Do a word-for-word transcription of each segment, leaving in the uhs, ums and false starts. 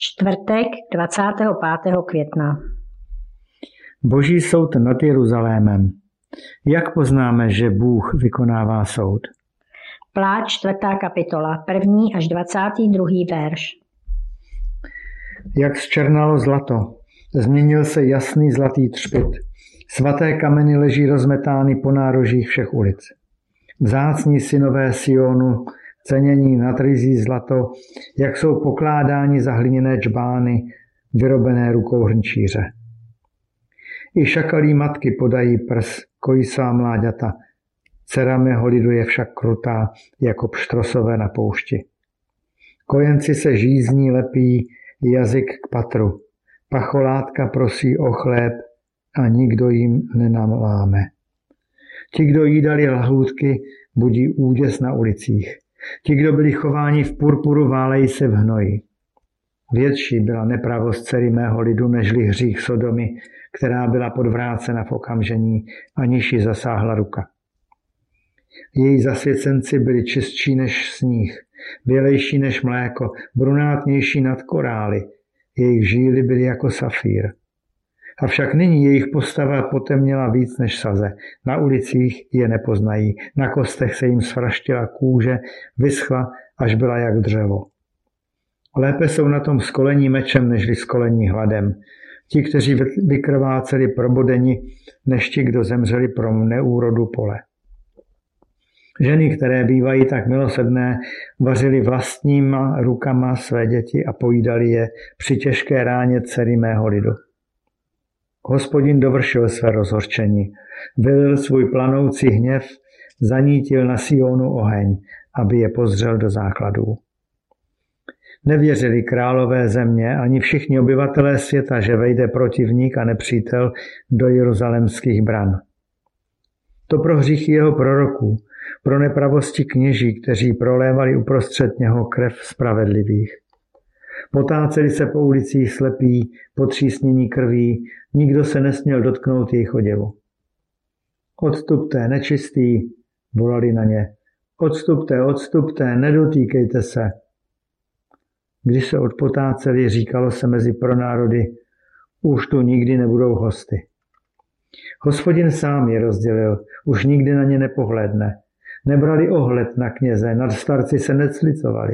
Čtvrtek dvacátého pátého května. Boží soud nad Jeruzalémem. Jak poznáme, že Bůh vykonává soud? Pláč čtvrtá kapitola, první až dvacátý druhý verš. Jak zčernalo zlato, změnil se jasný zlatý třpyt. Svaté kameny leží rozmetány po nárožích všech ulic. Vzácní synové Sionu, cenění nad ryzí zlato, jak jsou pokládáni za hliněné džbány, vyrobené rukou hrnčíře. I šakalí matky podají prs, kojí svá mláďata. Dcera mého lidu je však krutá, jako pštrosové na poušti. Kojenci se žízní lepí, jazyk k patru. Pacholátka prosí o chléb a nikdo jim nenaláme. Ti, kdo jídali lahůdky, budí úděs na ulicích. Ti, kdo byli chováni v purpuru, válejí se v hnoji. Větší byla nepravost dcery mého lidu, nežli hřích Sodomy, která byla podvrácena v okamžení, aniž ji zasáhla ruka. Její zasvěcenci byli čistší než sníh, bělejší než mléko, brunátnější nad korály, jejich žíly byly jako safír. Avšak nyní jejich postava potemněla víc než saze. Na ulicích je nepoznají, na kostech se jim svraštila kůže, vyschla, až byla jak dřevo. Lépe jsou na tom skolení mečem, nežli skolení hladem. Ti, kteří vykrváceli probodeni, než ti, kdo zemřeli pro neúrodu pole. Ženy, které bývají tak milosrdné, vařily vlastníma rukama své děti a pojídali je při těžké ráně dcery mého lidu. Hospodin dovršil své rozhorčení, vylil svůj planoucí hněv, zanítil na Sionu oheň, aby je pozřel do základů. Nevěřili králové země ani všichni obyvatelé světa, že vejde protivník a nepřítel do jeruzalemských bran. To pro hříchy jeho proroků, pro nepravosti kněží, kteří prolévali uprostřed něho krev spravedlivých. Potáceli se po ulicích slepí, potřísnění krví, nikdo se nesměl dotknout jejich oděvu. Odstupte, nečistý, volali na ně. Odstupte, odstupte, nedotýkejte se. Když se odpotáceli, říkalo se mezi pronárody, už tu nikdy nebudou hosty. Hospodin sám je rozdělil, už nikdy na ně nepohlédne. Nebrali ohled na kněze, nad starci se neclicovali.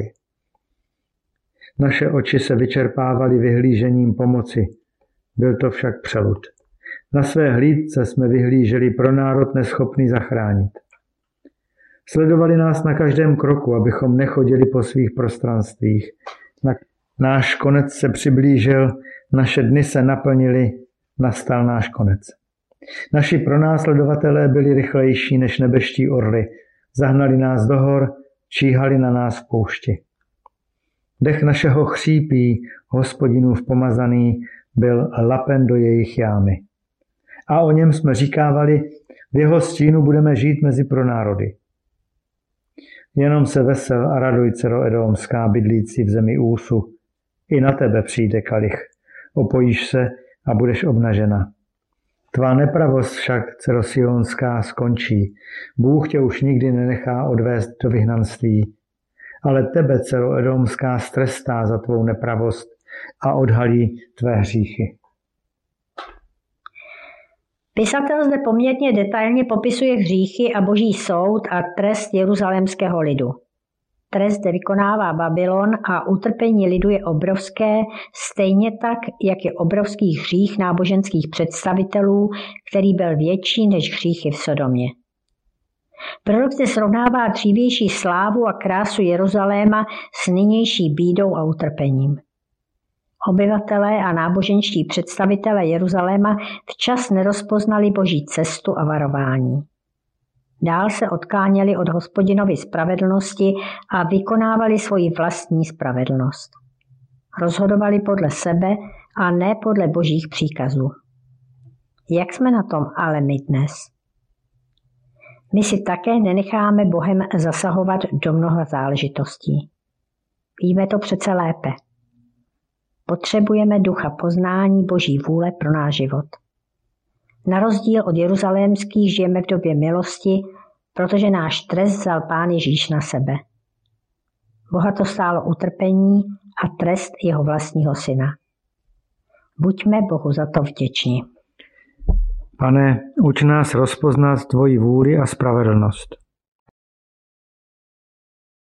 Naše oči se vyčerpávaly vyhlížením pomoci. Byl to však přelud. Na své hlídce jsme vyhlíželi pro národ neschopný zachránit. Sledovali nás na každém kroku, abychom nechodili po svých prostranstvích. Náš konec se přiblížil, naše dny se naplnily, nastal náš konec. Naši pronásledovatelé byli rychlejší než nebeští orly. Zahnali nás do hor, číhali na nás v poušti. Dech našeho chřípí, Hospodinův pomazaný, byl lapen do jejich jámy. A o něm jsme říkávali, v jeho stínu budeme žít mezi pronárody. Jenom se vesel a raduj, dcero edomská, bydlící v zemi Úsu. I na tebe přijde kalich. Opojíš se a budeš obnažena. Tvá nepravost však, dcero sionská, skončí. Bůh tě už nikdy nenechá odvést do vyhnanství. Ale tebe, dcero edomská, strestá za tvou nepravost a odhalí tvé hříchy. Pisatel zde poměrně detailně popisuje hříchy a boží soud a trest jeruzalémského lidu. Trest zde vykonává Babylon a utrpení lidu je obrovské, stejně tak, jak je obrovský hřích náboženských představitelů, který byl větší než hříchy v Sodomě. Prorok zde srovnává dřívější slávu a krásu Jeruzaléma s nynější bídou a utrpením. Obyvatelé a náboženští představitelé Jeruzaléma včas nerozpoznali boží cestu a varování. Dál se odkláněli od Hospodinovy spravedlnosti a vykonávali svoji vlastní spravedlnost. Rozhodovali podle sebe a ne podle božích příkazů. Jak jsme na tom ale my dnes? My si také nenecháme Bohem zasahovat do mnoha záležitostí. Víme to přece lépe. Potřebujeme ducha poznání boží vůle pro náš život. Na rozdíl od jeruzalémských žijeme v době milosti, protože náš trest vzal Pán Ježíš na sebe. Boha to stálo utrpení a trest jeho vlastního syna. Buďme Bohu za to vděční. Pane, uč nás rozpoznat tvoji vůli a spravedlnost.